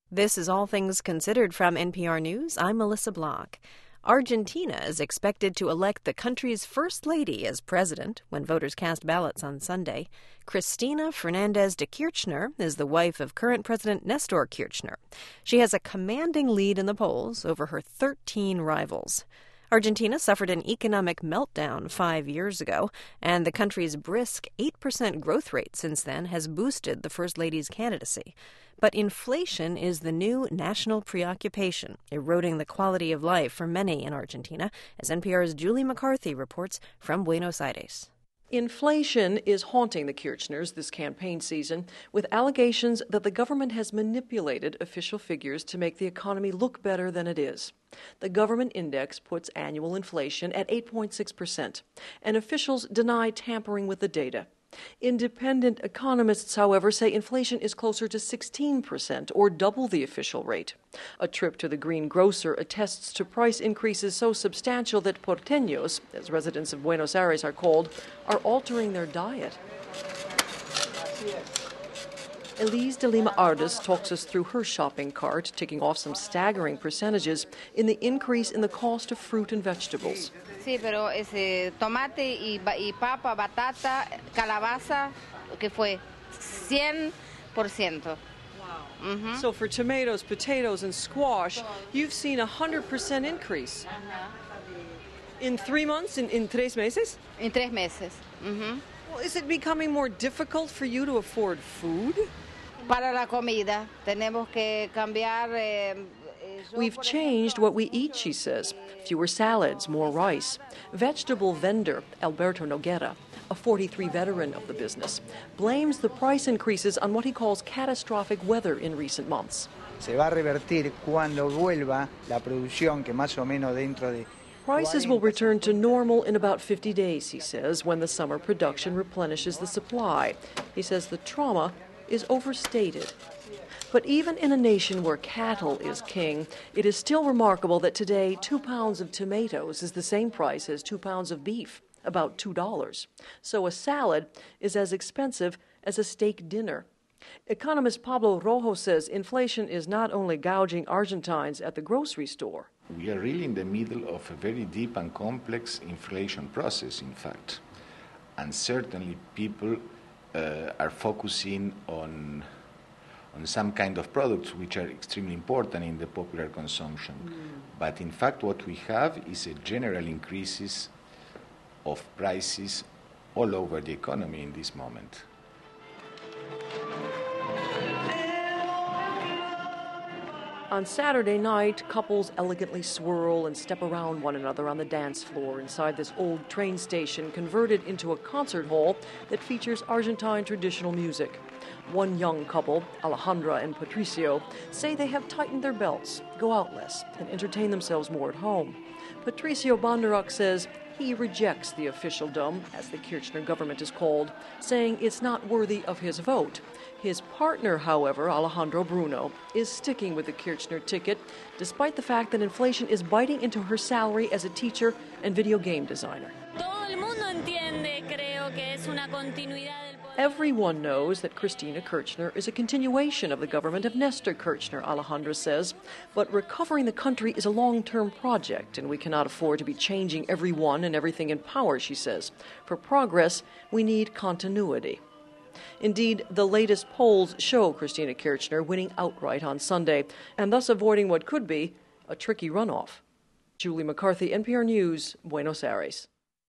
This is All Things Considered from NPR News. I'm Melissa Block. Argentina is expected to elect the country's first lady as president when voters cast ballots on Sunday. Cristina Fernández de Kirchner is the wife of current President Néstor Kirchner. She has a commanding lead in the polls over her 13 rivals. Argentina suffered an economic meltdown 5 years ago, and the country's brisk 8% growth rate since then has boosted the First Lady's candidacy. But inflation is the new national preoccupation, eroding the quality of life for many in Argentina, as NPR's Julie McCarthy reports from Buenos Aires. Inflation is haunting the Kirchners this campaign season, with allegations that the government has manipulated official figures to make the economy look better than it is. The government index puts annual inflation at 8.6%, and officials deny tampering with the data. Independent economists, however, say inflation is closer to 16%, or double the official rate. A trip to the green grocer attests to price increases so substantial that porteños, as residents of Buenos Aires are called, are altering their diet. Elise de Lima Ardes talks us through her shopping cart, ticking off some staggering percentages in the increase in the cost of fruit and vegetables. Sí, pero ese tomate y papa, batata, calabaza, que fue 100%. Wow. Mm-hmm. So for tomatoes, potatoes, and squash, you've seen a 100% increase. In 3 months? In 3 meses? In 3 meses. Mm-hmm. Well, is it becoming more difficult for you to afford food? Para la comida, tenemos que cambiar. We've changed what we eat, she says. Fewer salads, more rice. Vegetable vendor Alberto Noguera, a 43 veteran of the business, blames the price increases on what he calls catastrophic weather in recent months. Se va a revertir cuando vuelva la producción que más o menos dentro de Prices will return to normal in about 50 days, he says, when the summer production replenishes the supply. He says the trauma is overstated. But even in a nation where cattle is king, it is still remarkable that today 2 pounds of tomatoes is the same price as 2 pounds of beef, about $2. So a salad is as expensive as a steak dinner. Economist Pablo Rojo says inflation is not only gouging Argentines at the grocery store. We are really in the middle of a very deep and complex inflation process, in fact. And certainly people are focusing on some kind of products which are extremely important in the popular consumption. But in fact what we have is a general increases of prices all over the economy in this moment. On Saturday night, couples elegantly swirl and step around one another on the dance floor inside this old train station converted into a concert hall that features Argentine traditional music. One young couple, Alejandra and Patricio, say they have tightened their belts, go out less, and entertain themselves more at home. Patricio Bondaruc says he rejects the officialdom, as the Kirchner government is called, saying it's not worthy of his vote. His partner, however, Alejandro Bruno, is sticking with the Kirchner ticket, despite the fact that inflation is biting into her salary as a teacher and video game designer. Everyone knows that Cristina Kirchner is a continuation of the government of Néstor Kirchner, Alejandra says. But recovering the country is a long-term project, and we cannot afford to be changing everyone and everything in power, she says. For progress, we need continuity. Indeed, the latest polls show Cristina Kirchner winning outright on Sunday, and thus avoiding what could be a tricky runoff. Julie McCarthy, NPR News, Buenos Aires.